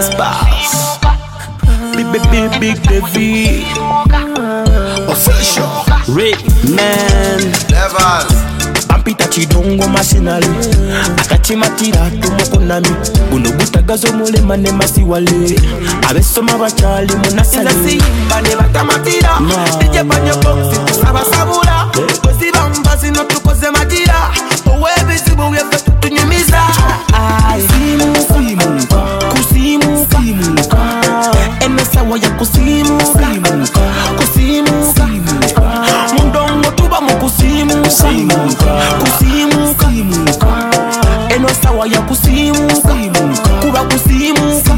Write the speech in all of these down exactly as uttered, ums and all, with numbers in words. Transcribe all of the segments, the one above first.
Despas. Big, big, big, big David. Official. Rick, man. Level. Pampita chidongo machinery. Akachimatira tumukunami. Guno butagazo mule mane masiwale. Abesoma bachali munasali. Inza simba ne batamatira. Dije panyo boxi kusaba sabula. Kwezi bambazi no tukoze majira. Owe bizibu yefe tutunyumiza. Simu simuka, kusimuka emesawa ya kusimuka, kusimuka mundongo tuba mukusimuka, kusimuka eno sawa ya kusimuka, kuba kusimuka.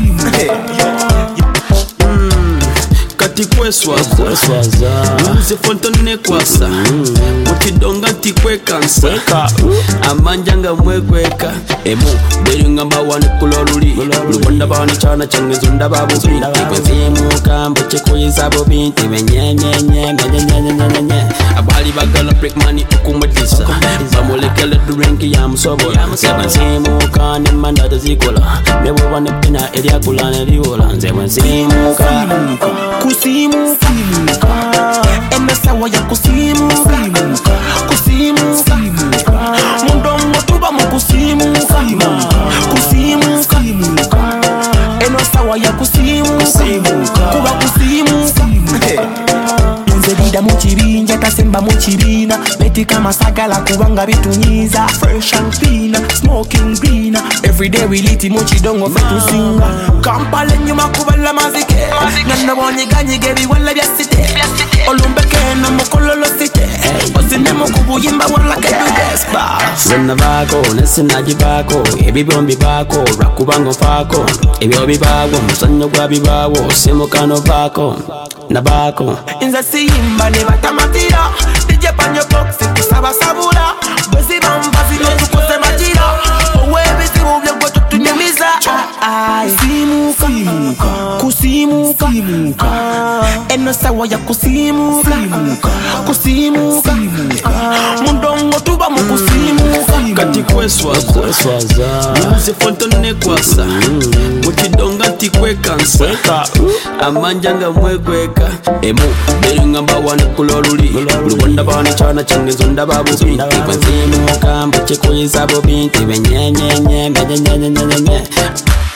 Kati kweswaza Nze fontone kwasa Mukidonga nti kwekansa Amanjanga mwekweka Emu Beringa mbawane kuloluli Lubonda bawani chana changezo ndaba bubinti Kwezimuka mboche kuyiza bubinti Menye nye nye menye nye nye nye nye Abali bagala break money ukumwetisa Bamulekele durenki ya msobola Nzebanzimuka nemanda tazikola Mewa nepina elia kula neliwola Nzebanzimuka Kusimuka, emesawa ya kusimuka, kusimuka mundongo tuba mukusimuka, kusimuka eno sawa ya kusimuka, kuba kusimuka. Nze dida muchibinja tasemba muchibina beti kama sagala kubanga bitunyiza fresh and clean smoking green every day we liti muchidongo fetu singa Kampala nyuma kubala mazike nana bonyiganyige biwala bya city olumbeke na mukololo city osine mukubuyimba wala kedu Despas Zena bako nesinaji bako ebibombi bako rakubango fako ebyo bibawo musanyo gwa bibawo simukano bako na bako Inza simba ne batamatira dije panyo boxi kusaba sabula bwezi bambazi no tukoze majira owe bizibu byo gwe tutunyumiza. Simuka, kusimuka eno sawa ya kusimuka, kusimuka mundongo tuba mukusimuka. Kati kweswaza Nze fontone kwasa Mukidonga nti kwekansa Amanjanga mwekweka Emu Beringa mbawane kuloluli Lubonda bawani chana changezo ndaba bubinti Kwezimuka mboche kuyiza bubinti Menye nye nye menye nye nye nye nye